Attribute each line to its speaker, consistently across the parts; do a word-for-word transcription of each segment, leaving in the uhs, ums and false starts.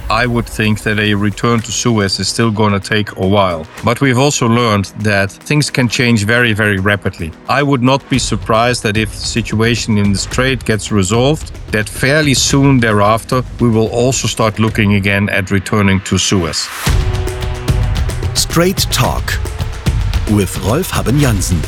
Speaker 1: I would think that a return to Suez is still going to take a while. But we've also learned that things can change very, very rapidly. I would not be surprised that if the situation in the Strait gets resolved, that fairly soon thereafter, we will also start looking again at returning to Suez.
Speaker 2: Straight Talk with Rolf Habben-Jansen.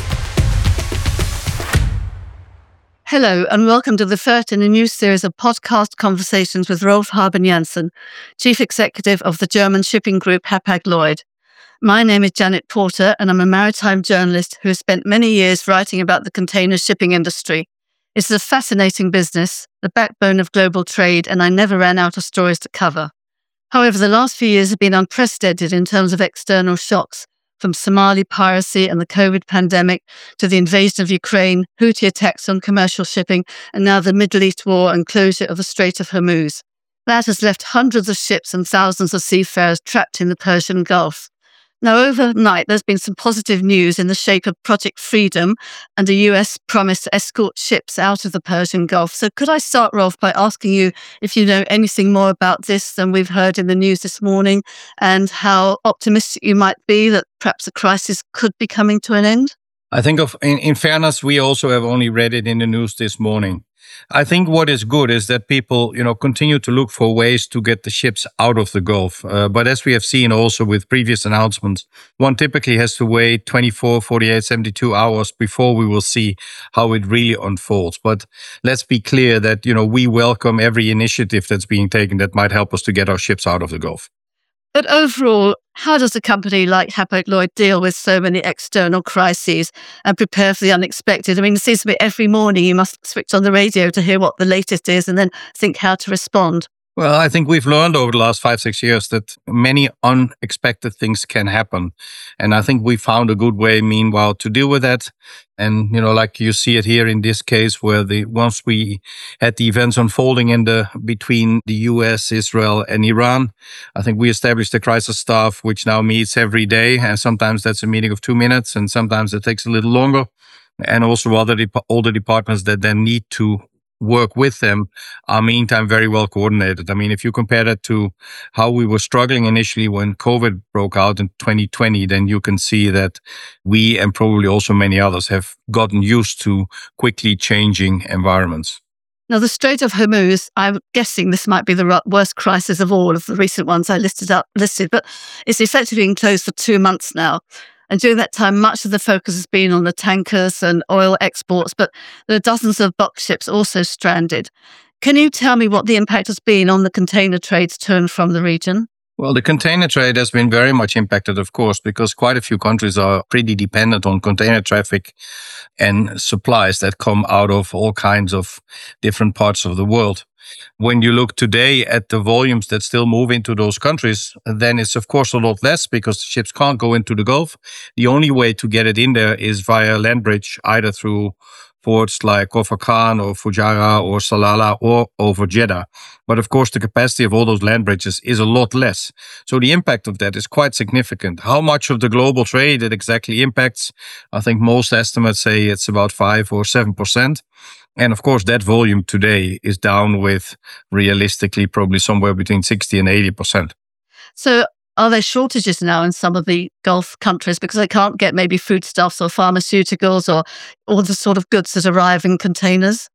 Speaker 3: Hello and welcome to the first in a new series of podcast conversations with Rolf Habben-Jansen, Chief Executive of the German shipping group Hapag-Lloyd. My name is Janet Porter and I'm a maritime journalist who has spent many years writing about the container shipping industry. It's a fascinating business, the backbone of global trade, and I never ran out of stories to cover. However, the last few years have been unprecedented in terms of external shocks, from Somali piracy and the COVID pandemic to the invasion of Ukraine, Houthi attacks on commercial shipping, and now the Middle East war and closure of the Strait of Hormuz. That has left hundreds of ships and thousands of seafarers trapped in the Persian Gulf. Now, overnight, there's been some positive news in the shape of Project Freedom and the U S promise to escort ships out of the Persian Gulf. So could I start, Rolf, by asking you if you know anything more about this than we've heard in the news this morning and how optimistic you might be that perhaps the crisis could be coming to an end?
Speaker 1: I think of, in, in fairness, we also have only read it in the news this morning. I think what is good is that people, you know, continue to look for ways to get the ships out of the Gulf. Uh, but as we have seen also with previous announcements, one typically has to wait twenty-four, forty-eight, seventy-two hours before we will see how it really unfolds. But let's be clear that, you know, we welcome every initiative that's being taken that might help us to get our ships out of the Gulf.
Speaker 3: But overall, how does a company like Hapag-Lloyd deal with so many external crises and prepare for the unexpected? I mean, it seems to me every morning you must switch on the radio to hear what the latest is and then think how to respond.
Speaker 1: Well, I think we've learned over the last five, six years that many unexpected things can happen. And I think we found a good way, meanwhile, to deal with that. And, you know, like you see it here in this case, where the once we had the events unfolding in the between the U S, Israel, and Iran, I think we established a crisis staff, which now meets every day. And sometimes that's a meeting of two minutes, and sometimes it takes a little longer. And also other de- all the departments that then need to work with them are meantime very well coordinated. I mean, if you compare that to how we were struggling initially when COVID broke out in twenty twenty, then you can see that we and probably also many others have gotten used to quickly changing environments.
Speaker 3: Now, the Strait of Hormuz, I'm guessing this might be the worst crisis of all of the recent ones I listed up, listed, but it's effectively been closed for two months now. And during that time, much of the focus has been on the tankers and oil exports, but there are dozens of box ships also stranded. Can you tell me what the impact has been on the container trades to and from the region?
Speaker 1: Well, the container trade has been very much impacted, of course, because quite a few countries are pretty dependent on container traffic and supplies that come out of all kinds of different parts of the world. When you look today at the volumes that still move into those countries, then it's of course a lot less because the ships can't go into the Gulf. The only way to get it in there is via land bridge, either through ports like Khor Fakkan or Fujairah or Salalah or over Jeddah. But of course, the capacity of all those land bridges is a lot less. So the impact of that is quite significant. How much of the global trade it exactly impacts, I think most estimates say it's about five or seven percent. And of course, that volume today is down with realistically probably somewhere between sixty and eighty percent.
Speaker 3: So are there shortages now in some of the Gulf countries because they can't get maybe foodstuffs or pharmaceuticals or all the sort of goods that arrive in containers?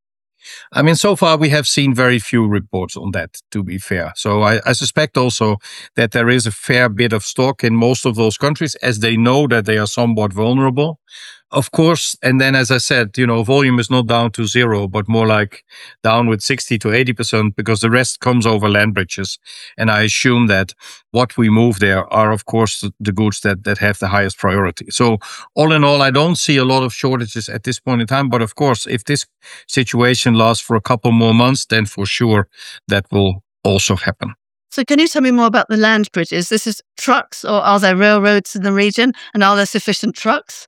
Speaker 1: I mean, so far we have seen very few reports on that, to be fair. So I, I suspect also that there is a fair bit of stock in most of those countries as they know that they are somewhat vulnerable. Of course, and then as I said, you know, volume is not down to zero, but more like down with sixty to eighty percent because the rest comes over land bridges. And I assume that what we move there are, of course, the goods that, that have the highest priority. So all in all, I don't see a lot of shortages at this point in time. But of course, if this situation lasts for a couple more months, then for sure that will also happen.
Speaker 3: So can you tell me more about the land bridges? This is trucks or are there railroads in the region and are there sufficient trucks?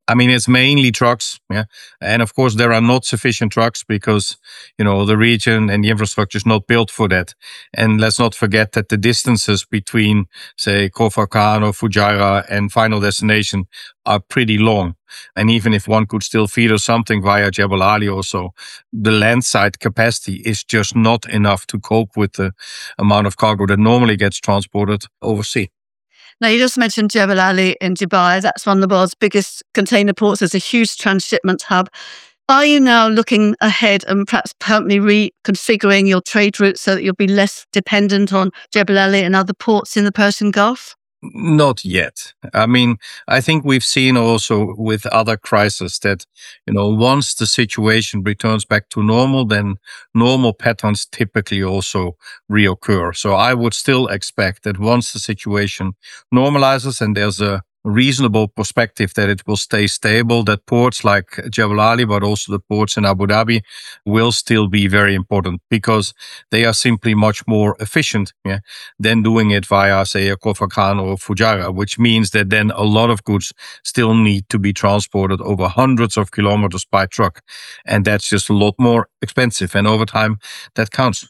Speaker 1: I mean, it's mainly trucks, yeah. And of course, there are not sufficient trucks because, you know, the region and the infrastructure is not built for that. And let's not forget that the distances between, say, Khor Fakkan or Fujairah and final destination are pretty long. And even if one could still feed or something via Jebel Ali also, the landside capacity is just not enough to cope with the amount of cargo that normally gets transported overseas.
Speaker 3: Now, you just mentioned Jebel Ali in Dubai. That's one of the world's biggest container ports. It's a huge transshipment hub. Are you now looking ahead and perhaps permanently reconfiguring your trade routes so that you'll be less dependent on Jebel Ali and other ports in the Persian Gulf?
Speaker 1: Not yet. I mean, I think we've seen also with other crises that, you know, once the situation returns back to normal, then normal patterns typically also reoccur. So I would still expect that once the situation normalizes and there's a reasonable perspective that it will stay stable, that ports like Jebel Ali, but also the ports in Abu Dhabi will still be very important because they are simply much more efficient, yeah, than doing it via, say, a Khor Fakkan or Fujairah, which means that then a lot of goods still need to be transported over hundreds of kilometers by truck. And that's just a lot more expensive. And over time, that counts.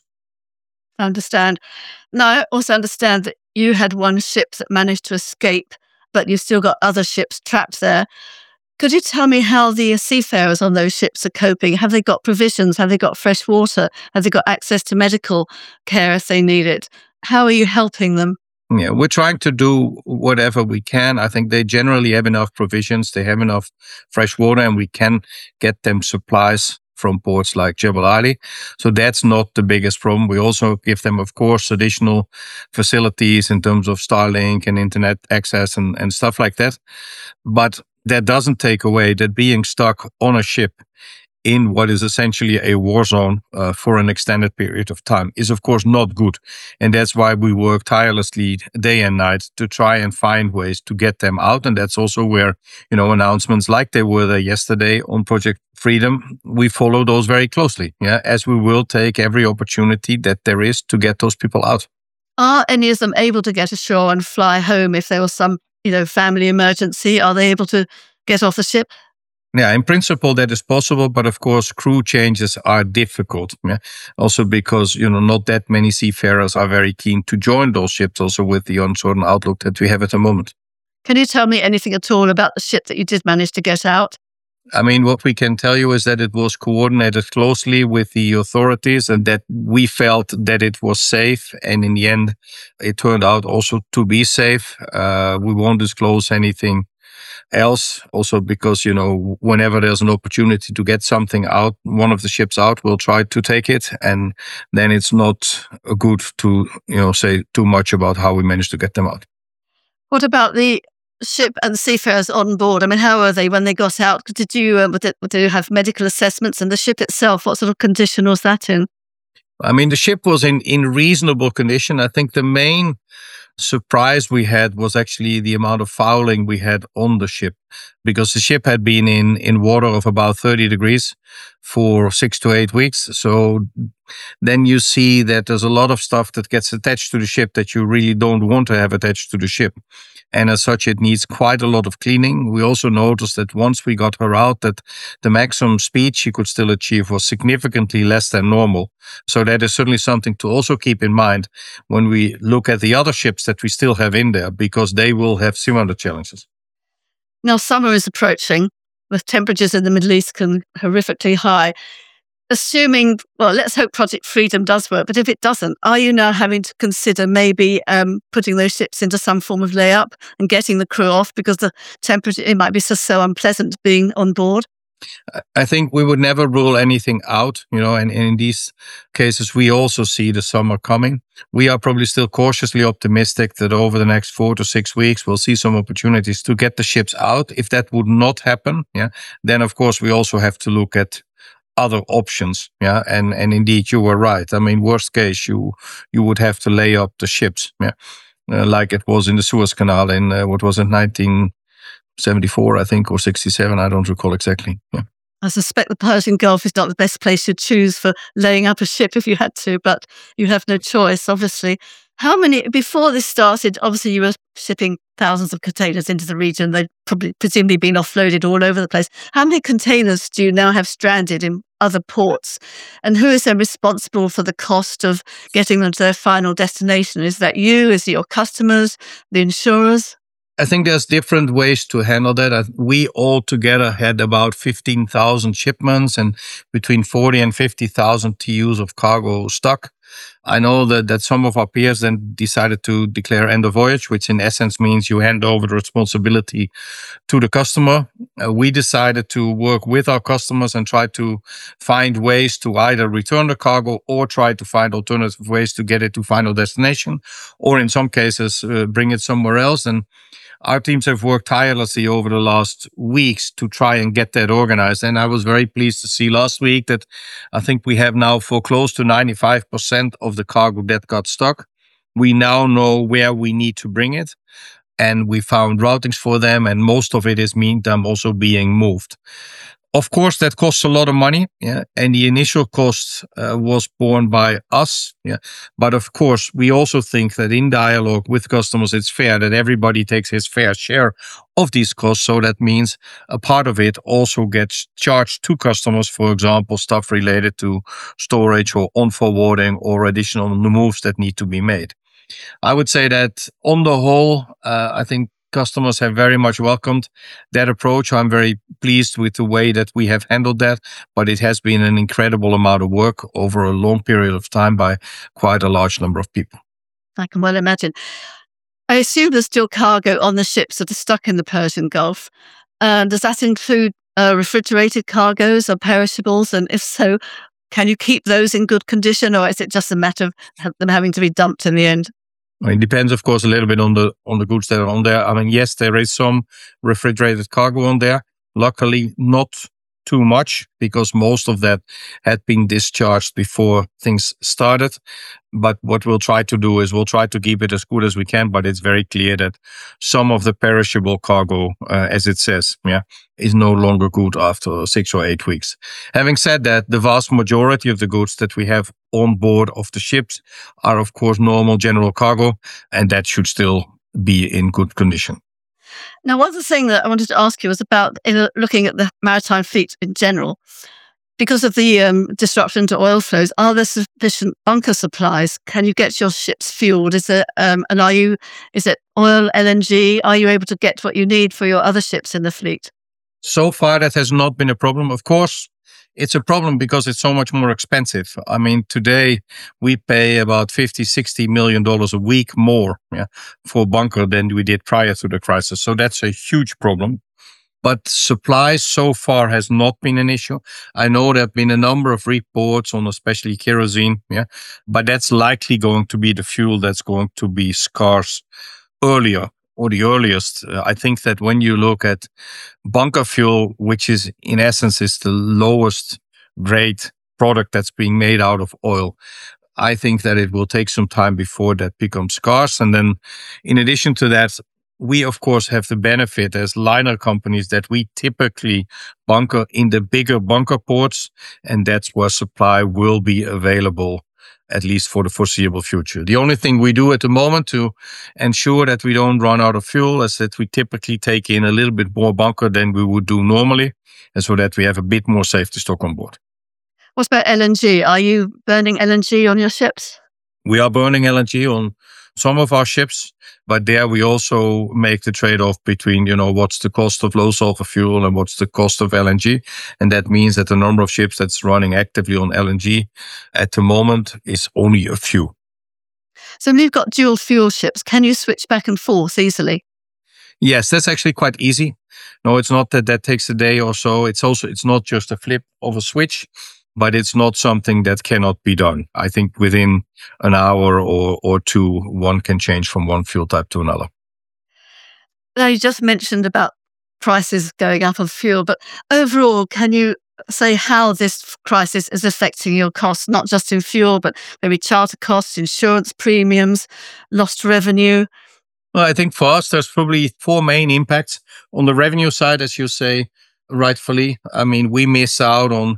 Speaker 3: I understand. Now, I also understand that you had one ship that managed to escape, but you've still got other ships trapped there. Could you tell me how the seafarers on those ships are coping? Have they got provisions? Have they got fresh water? Have they got access to medical care if they need it? How are you helping them?
Speaker 1: Yeah, we're trying to do whatever we can. I think they generally have enough provisions. They have enough fresh water, and we can get them supplies from ports like Jebel Ali. So that's not the biggest problem. We also give them, of course, additional facilities in terms of Starlink and internet access and, and stuff like that. But that doesn't take away that being stuck on a ship in what is essentially a war zone uh, for an extended period of time is, of course, not good. And that's why we work tirelessly day and night to try and find ways to get them out. And that's also where, you know, announcements like they were there yesterday on Project Freedom, we follow those very closely, yeah, as we will take every opportunity that there is to get those people out.
Speaker 3: Are any of them able to get ashore and fly home if there was some, you know, family emergency? Are they able to get off the ship?
Speaker 1: Yeah, in principle, that is possible. But of course, crew changes are difficult. Yeah? Also because, you know, not that many seafarers are very keen to join those ships, also with the uncertain outlook that we have at the moment.
Speaker 3: Can you tell me anything at all about the ship that you did manage to get out?
Speaker 1: I mean, what we can tell you is that it was coordinated closely with the authorities and that we felt that it was safe. And in the end, it turned out also to be safe. Uh, we won't disclose anything else. Also because, you know, whenever there's an opportunity to get something out, one of the ships out, we'll try to take it. And then it's not good to, you know, say too much about how we managed to get them out.
Speaker 3: What about the ship and the seafarers on board? I mean, how were they when they got out? Did you, uh, did, did you have medical assessments? And the ship itself, what sort of condition was that in?
Speaker 1: I mean, the ship was in, in reasonable condition. I think the main surprise we had was actually the amount of fouling we had on the ship, because the ship had been in, in water of about thirty degrees for six to eight weeks. So then you see that there's a lot of stuff that gets attached to the ship that you really don't want to have attached to the ship. And as such, it needs quite a lot of cleaning. We also noticed that once we got her out, that the maximum speed she could still achieve was significantly less than normal. So that is certainly something to also keep in mind when we look at the other ships that we still have in there, because they will have similar challenges.
Speaker 3: Now, summer is approaching with temperatures in the Middle East can horrifically high. Assuming, well, let's hope Project Freedom does work, but if it doesn't, are you now having to consider maybe um, putting those ships into some form of layup and getting the crew off because the temperature, it might be so, so unpleasant being on board?
Speaker 1: I think we would never rule anything out, you know, and, and in these cases, we also see the summer coming. We are probably still cautiously optimistic that over the next four to six weeks, we'll see some opportunities to get the ships out. If that would not happen, yeah, then of course, we also have to look at other options, yeah, and and indeed you were right. I mean, worst case, you you would have to lay up the ships, yeah, uh, like it was in the Suez Canal in uh, what was it, nineteen seventy-four, I think, or sixty-seven. I don't recall exactly. Yeah.
Speaker 3: I suspect the Persian Gulf is not the best place to choose for laying up a ship if you had to, but you have no choice, obviously. How many, before this started, obviously you were shipping thousands of containers into the region. They've probably presumably been offloaded all over the place. How many containers do you now have stranded in other ports? And who is then responsible for the cost of getting them to their final destination? Is that you? Is it your customers, the insurers?
Speaker 1: I think there's different ways to handle that. I- We all together had about fifteen thousand shipments and between forty and fifty thousand T Us of cargo stuck. I know that, that some of our peers then decided to declare end of voyage, which in essence means you hand over the responsibility to the customer. Uh, we decided to work with our customers and try to find ways to either return the cargo or try to find alternative ways to get it to final destination, or in some cases, uh, bring it somewhere else. And our teams have worked tirelessly over the last weeks to try and get that organized. And I was very pleased to see last week that I think we have now for close to ninety-five percent of the cargo that got stuck. We now know where we need to bring it. And we found routings for them. And most of it is meantime also being moved. Of course, that costs a lot of money, yeah, and the initial cost uh, was borne by us, yeah. But of course, we also think that in dialogue with customers, it's fair that everybody takes his fair share of these costs. So that means a part of it also gets charged to customers, for example, stuff related to storage or on-forwarding or additional moves that need to be made. I would say that on the whole, uh, I think customers have very much welcomed that approach. I'm very pleased with the way that we have handled that, but it has been an incredible amount of work over a long period of time by quite a large number of people.
Speaker 3: I can well imagine. I assume there's still cargo on the ships that are stuck in the Persian Gulf. Uh, does that include uh, refrigerated cargoes or perishables? And if so, can you keep those in good condition, or is it just a matter of them having to be dumped in the end?
Speaker 1: It depends, of course, a little bit on the on the goods that are on there. I mean, yes, there is some refrigerated cargo on there. Luckily, not too much, because most of that had been discharged before things started. But what we'll try to do is we'll try to keep it as good as we can. But it's very clear that some of the perishable cargo, uh, as it says, yeah, is no longer good after six or eight weeks. Having said that, the vast majority of the goods that we have on board of the ships are, of course, normal general cargo, and that should still be in good condition.
Speaker 3: Now, one other thing that I wanted to ask you was about in looking at the maritime fleet in general. Because of the um, disruption to oil flows, are there sufficient bunker supplies? Can you get your ships fueled? Is it um, and are you? Is it oil, L N G? Are you able to get what you need for your other ships in the fleet?
Speaker 1: So far, that has not been a problem. Of course, it's a problem because it's so much more expensive. I mean, today we pay about fifty, sixty million dollars a week more, yeah, for bunker than we did prior to the crisis. So that's a huge problem. But supply so far has not been an issue. I know there have been a number of reports on especially kerosene, yeah, but that's likely going to be the fuel that's going to be scarce earlier or the earliest. Uh, I think that when you look at bunker fuel, which is in essence is the lowest grade product that's being made out of oil, I think that it will take some time before that becomes scarce. And then in addition to that, we, of course, have the benefit as liner companies that we typically bunker in the bigger bunker ports, and that's where supply will be available, at least for the foreseeable future. The only thing we do at the moment to ensure that we don't run out of fuel is that we typically take in a little bit more bunker than we would do normally, and so that we have a bit more safety stock on board.
Speaker 3: What about L N G? Are you burning L N G on your ships?
Speaker 1: We are burning L N G on some of our ships, but there we also make the trade-off between, you know, what's the cost of low sulfur fuel and what's the cost of L N G. And that means that the number of ships that's running actively on L N G at the moment is only a few.
Speaker 3: So when you've got dual fuel ships, can you switch back and forth easily?
Speaker 1: Yes, that's actually quite easy. No, it's not that that takes a day or so. It's also, it's not just a flip of a switch, but it's not something that cannot be done. I think within an hour or, or two, one can change from one fuel type to another.
Speaker 3: Now, you just mentioned about prices going up of fuel, but overall, can you say how this crisis is affecting your costs, not just in fuel, but maybe charter costs, insurance premiums, lost revenue?
Speaker 1: Well, I think for us, there's probably four main impacts. On the revenue side, as you say, rightfully, I mean, we miss out on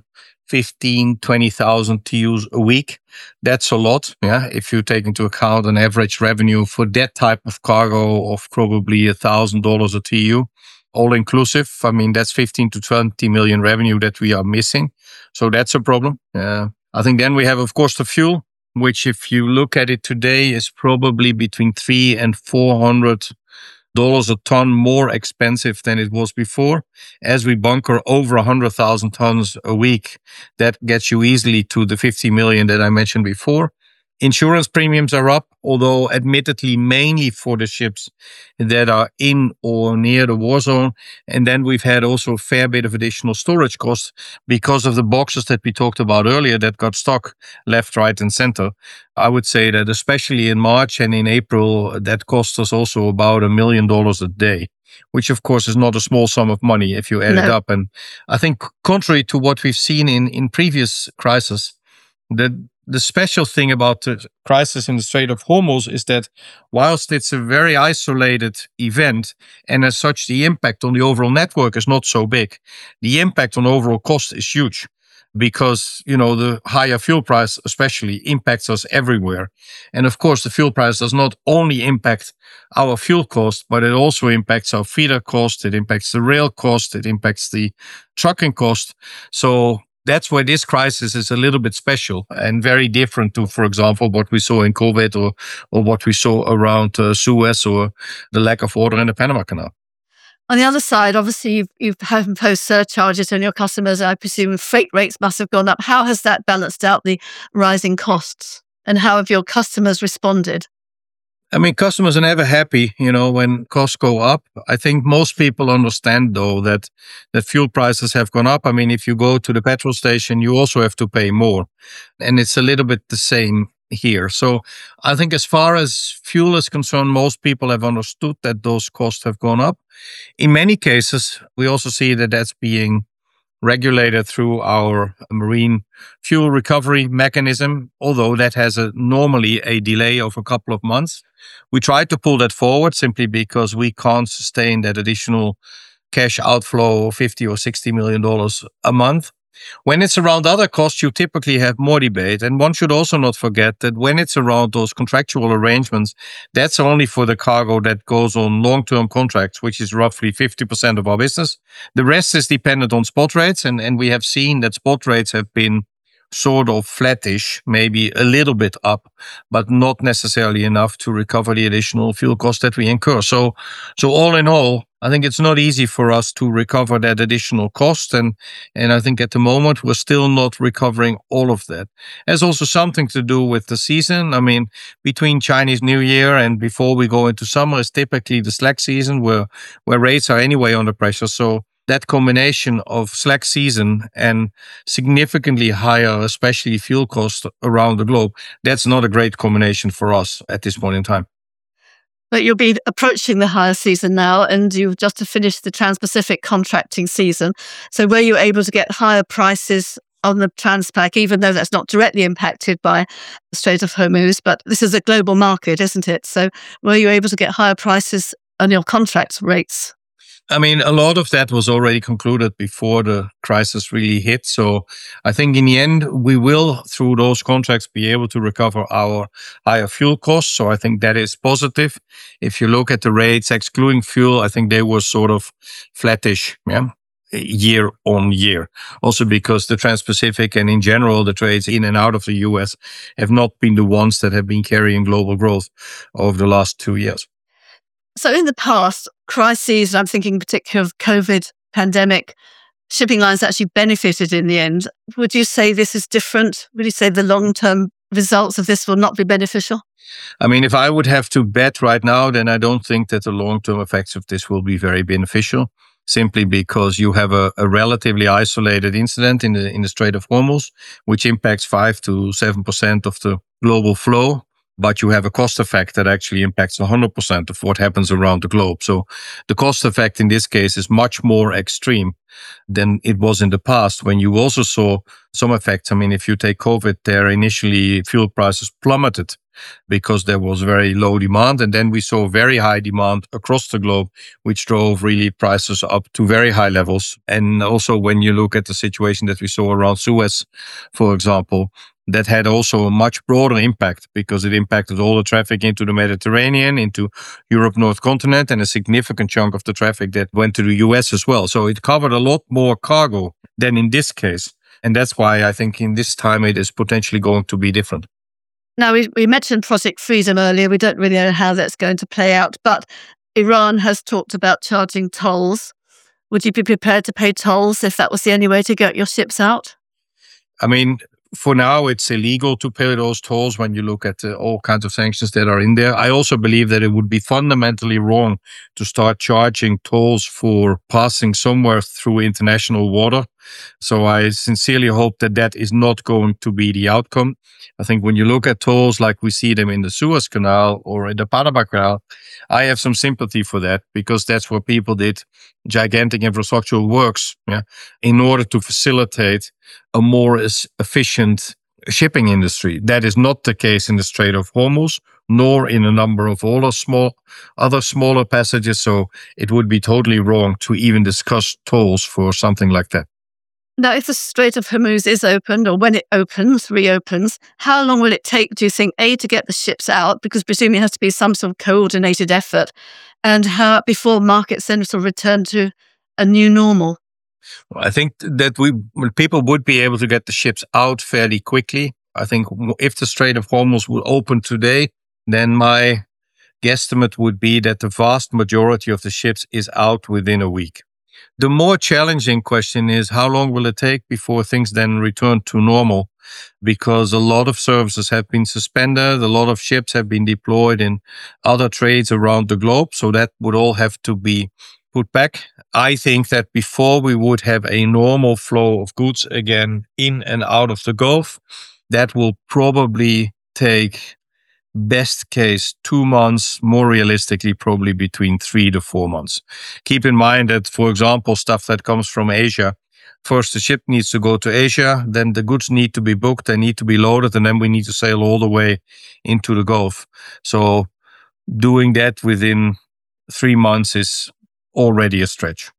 Speaker 1: fifteen, twenty thousand T Us a week. That's a lot. Yeah. If you take into account an average revenue for that type of cargo of probably a thousand dollars a T U, all inclusive. I mean, that's fifteen to twenty million revenue that we are missing. So that's a problem. Uh, I think then we have, of course, the fuel, which if you look at it today is probably between three and four hundred dollars a ton more expensive than it was before. As we bunker over one hundred thousand tons a week, that gets you easily to the fifty million that I mentioned before. Insurance premiums are up, although admittedly mainly for the ships that are in or near the war zone. And then we've had also a fair bit of additional storage costs because of the boxes that we talked about earlier that got stuck left, right, and center. I would say that especially in March and in April, that cost us also about a million dollars a day, which of course is not a small sum of money if you add no. it up. And I think contrary to what we've seen in, in previous crises, the The special thing about the crisis in the Strait of Hormuz is that whilst it's a very isolated event, and as such the impact on the overall network is not so big, the impact on overall cost is huge because, you know, the higher fuel price especially impacts us everywhere. And of course, the fuel price does not only impact our fuel cost, but it also impacts our feeder cost, it impacts the rail cost, it impacts the trucking cost. So that's why this crisis is a little bit special and very different to, for example, what we saw in COVID or or what we saw around uh, Suez or the lack of order in the Panama Canal.
Speaker 3: On the other side, obviously, you've, you've imposed surcharges on your customers. I presume freight rates must have gone up. How has that balanced out the rising costs? And how have your customers responded?
Speaker 1: I mean, customers are never happy, you know, when costs go up. I think most people understand, though, that, that fuel prices have gone up. I mean, if you go to the petrol station, you also have to pay more. And it's a little bit the same here. So I think as far as fuel is concerned, most people have understood that those costs have gone up. In many cases, we also see that that's being regulated through our marine fuel recovery mechanism, although that has a, normally a delay of a couple of months. We try to pull that forward simply because we can't sustain that additional cash outflow of fifty or sixty million dollars a month. When it's around other costs, you typically have more debate. And one should also not forget that when it's around those contractual arrangements, that's only for the cargo that goes on long-term contracts, which is roughly fifty percent of our business. The rest is dependent on spot rates. And, and we have seen that spot rates have been sort of flattish, maybe a little bit up, but not necessarily enough to recover the additional fuel cost that we incur. So, so all in all, I think it's not easy for us to recover that additional cost. And, and I think at the moment, we're still not recovering all of that. There's also something to do with the season. I mean, between Chinese New Year and before we go into summer is typically the slack season where, where rates are anyway under pressure. So that combination of slack season and significantly higher, especially fuel costs around the globe, that's not a great combination for us at this point in time.
Speaker 3: But you'll be approaching the higher season now, and you've just finished the Trans-Pacific contracting season. So were you able to get higher prices on the Transpac, even though that's not directly impacted by the Strait of Hormuz, but this is a global market, isn't it? So were you able to get higher prices on your contract rates?
Speaker 1: I mean, a lot of that was already concluded before the crisis really hit. So I think in the end, we will, through those contracts, be able to recover our higher fuel costs. So I think that is positive. If you look at the rates, excluding fuel, I think they were sort of flattish, yeah, year on year. Also because the Trans-Pacific and in general, the trades in and out of the U S have not been the ones that have been carrying global growth over the last two years.
Speaker 3: So in the past, crises, I'm thinking particularly of COVID, pandemic, shipping lines actually benefited in the end. Would you say this is different? Would you say the long-term results of this will not be beneficial?
Speaker 1: I mean, if I would have to bet right now, then I don't think that the long-term effects of this will be very beneficial, simply because you have a, a relatively isolated incident in the in the Strait of Hormuz, which impacts five to seven percent of the global flow. But you have a cost effect that actually impacts one hundred percent of what happens around the globe. So the cost effect in this case is much more extreme than it was in the past when you also saw some effects. I mean, if you take COVID there, initially fuel prices plummeted because there was very low demand. And then we saw very high demand across the globe, which drove really prices up to very high levels. And also when you look at the situation that we saw around Suez, for example, that had also a much broader impact because it impacted all the traffic into the Mediterranean, into Europe, North Continent, and a significant chunk of the traffic that went to the U S as well. So it covered a lot more cargo than in this case. And that's why I think in this time it is potentially going to be different.
Speaker 3: Now, we, we mentioned Project Freedom earlier. We don't really know how that's going to play out, but Iran has talked about charging tolls. Would you be prepared to pay tolls if that was the only way to get your ships out?
Speaker 1: I mean, for now, it's illegal to pay those tolls when you look at uh, all kinds of sanctions that are in there. I also believe that it would be fundamentally wrong to start charging tolls for passing somewhere through international water. So I sincerely hope that that is not going to be the outcome. I think when you look at tolls like we see them in the Suez Canal or in the Panama Canal, I have some sympathy for that because that's where people did gigantic infrastructural works yeah, in order to facilitate a more efficient shipping industry. That is not the case in the Strait of Hormuz, nor in a number of other small, other smaller passages. So it would be totally wrong to even discuss tolls for something like that.
Speaker 3: Now, if the Strait of Hormuz is opened, or when it opens, reopens, how long will it take, do you think, A, to get the ships out, because presumably it has to be some sort of coordinated effort, and how before markets then sort of return to a new normal?
Speaker 1: Well, I think that we people would be able to get the ships out fairly quickly. I think if the Strait of Hormuz would open today, then my guesstimate would be that the vast majority of the ships is out within a week. The more challenging question is how long will it take before things then return to normal? Because a lot of services have been suspended, a lot of ships have been deployed in other trades around the globe. So that would all have to be put back. I think that before we would have a normal flow of goods again in and out of the Gulf, that will probably take best case two months, more realistically, probably between three to four months. Keep in mind that, for example, stuff that comes from Asia, first the ship needs to go to Asia, then the goods need to be booked, they need to be loaded, and then we need to sail all the way into the Gulf. So doing that within three months is already a stretch.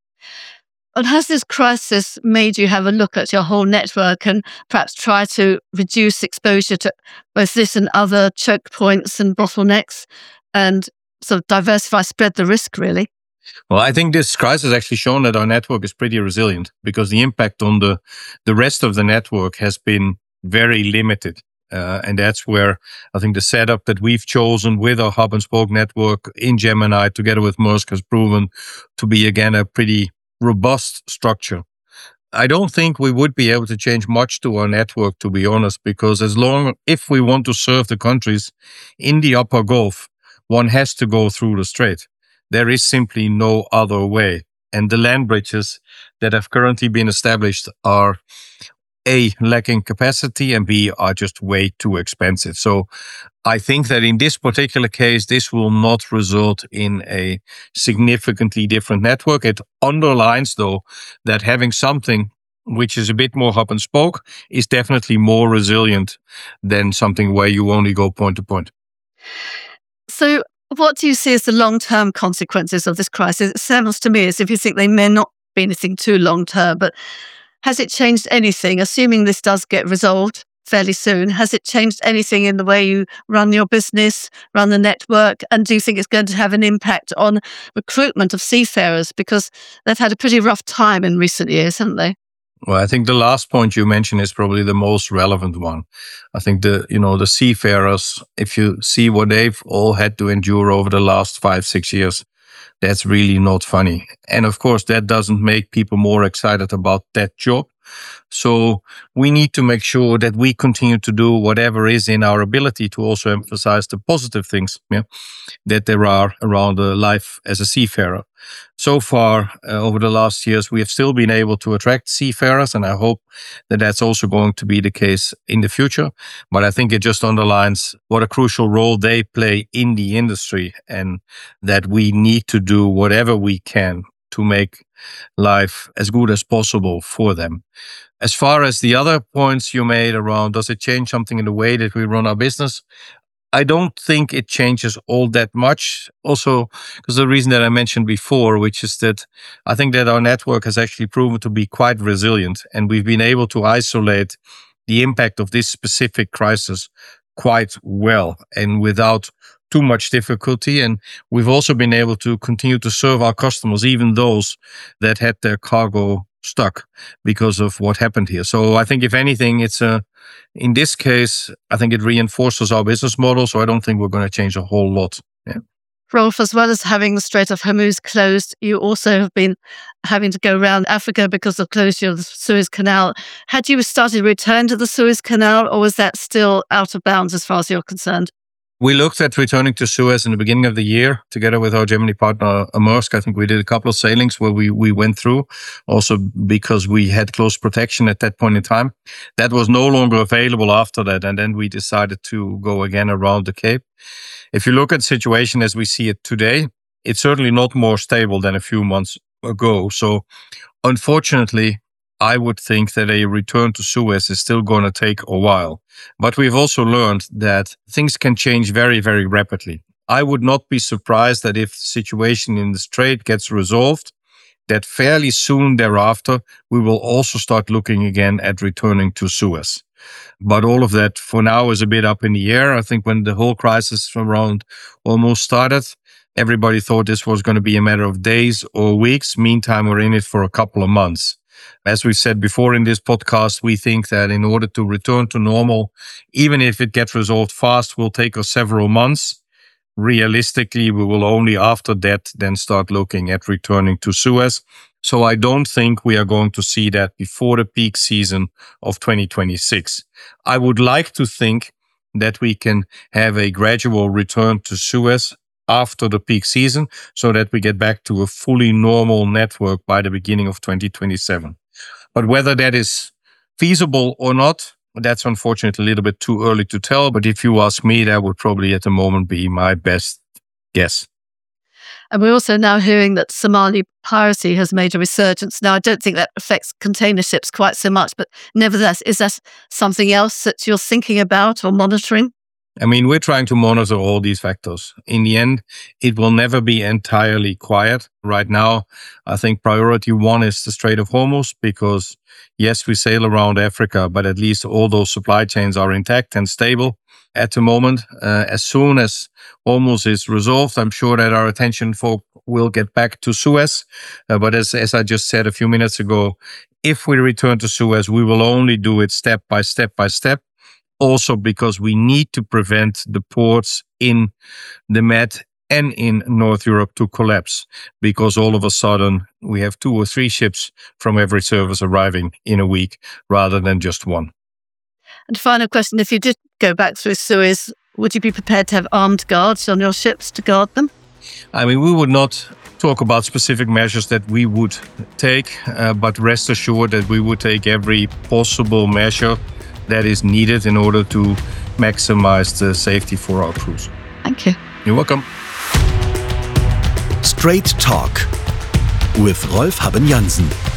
Speaker 3: And has this crisis made you have a look at your whole network and perhaps try to reduce exposure to both this and other choke points and bottlenecks and sort of diversify, spread the risk, really?
Speaker 1: Well, I think this crisis has actually shown that our network is pretty resilient because the impact on the, the rest of the network has been very limited. Uh, and that's where I think the setup that we've chosen with our hub and spoke network in Gemini together with Maersk has proven to be, again, a pretty robust structure. I don't think we would be able to change much to our network, to be honest, because as long, if we want to serve the countries in the upper Gulf, one has to go through the strait. There is simply no other way. And the land bridges that have currently been established are A, lacking capacity, and B, are just way too expensive. So I think that in this particular case, this will not result in a significantly different network. It underlines, though, that having something which is a bit more hub and spoke is definitely more resilient than something where you only go point to point.
Speaker 3: So what do you see as the long-term consequences of this crisis? It sounds to me as if you think they may not be anything too long-term, but has it changed anything, assuming this does get resolved fairly soon? Has it changed anything in the way you run your business, run the network? And do you think it's going to have an impact on recruitment of seafarers? Because they've had a pretty rough time in recent years, haven't they?
Speaker 1: Well, I think the last point you mentioned is probably the most relevant one. I think the, you know, the seafarers, if you see what they've all had to endure over the last five, six years, that's really not funny. And of course, that doesn't make people more excited about that job. So we need to make sure that we continue to do whatever is in our ability to also emphasize the positive things yeah, that there are around the life as a seafarer. So far, uh, over the last years, we have still been able to attract seafarers, and I hope that that's also going to be the case in the future. But I think it just underlines what a crucial role they play in the industry and that we need to do whatever we can to make life as good as possible for them. As far as the other points you made around, does it change something in the way that we run our business? I don't think it changes all that much. Also, because the reason that I mentioned before, which is that I think that our network has actually proven to be quite resilient, and we've been able to isolate the impact of this specific crisis quite well and without too much difficulty. And we've also been able to continue to serve our customers, even those that had their cargo stuck because of what happened here. So I think if anything, it's a, in this case, I think it reinforces our business model. So I don't think we're going to change a whole lot. Yeah.
Speaker 3: Rolf, as well as having the Strait of Hormuz closed, you also have been having to go around Africa because of closure of the Suez Canal. Had you started to return to the Suez Canal, or was that still out of bounds as far as you're concerned?
Speaker 1: We looked at returning to Suez in the beginning of the year together with our Gemini partner, Maersk. I think we did a couple of sailings where we, we went through, also because we had close protection at that point in time. That was no longer available after that. And then we decided to go again around the Cape. If you look at the situation as we see it today, it's certainly not more stable than a few months ago. So unfortunately, I would think that a return to Suez is still going to take a while. But we've also learned that things can change very, very rapidly. I would not be surprised that if the situation in the Strait gets resolved, that fairly soon thereafter, we will also start looking again at returning to Suez. But all of that for now is a bit up in the air. I think when the whole crisis around almost started, everybody thought this was going to be a matter of days or weeks. Meantime, we're in it for a couple of months. As we said before in this podcast, we think that in order to return to normal, even if it gets resolved fast, will take us several months. Realistically, we will only after that then start looking at returning to Suez. So I don't think we are going to see that before the peak season of twenty twenty-six. I would like to think that we can have a gradual return to Suez after the peak season so that we get back to a fully normal network by the beginning of twenty twenty-seven. But whether that is feasible or not, that's unfortunately a little bit too early to tell. But if you ask me, that would probably at the moment be my best guess.
Speaker 3: And we're also now hearing that Somali piracy has made a resurgence. Now, I don't think that affects container ships quite so much, but nevertheless, is that something else that you're thinking about or monitoring?
Speaker 1: I mean, we're trying to monitor all these factors. In the end, it will never be entirely quiet. Right now, I think priority one is the Strait of Hormuz because, yes, we sail around Africa, but at least all those supply chains are intact and stable at the moment. Uh, as soon as Hormuz is resolved, I'm sure that our attention for will get back to Suez. Uh, but as, as I just said a few minutes ago, if we return to Suez, we will only do it step by step by step. Also because we need to prevent the ports in the Med and in North Europe to collapse, because all of a sudden we have two or three ships from every service arriving in a week rather than just one.
Speaker 3: And final question, if you did go back through Suez, would you be prepared to have armed guards on your ships to guard them?
Speaker 1: I mean, we would not talk about specific measures that we would take, uh, but rest assured that we would take every possible measure that is needed in order to maximize the safety for our crews.
Speaker 3: Thank you.
Speaker 1: You're welcome.
Speaker 2: Straight Talk with Rolf Haben Jansen.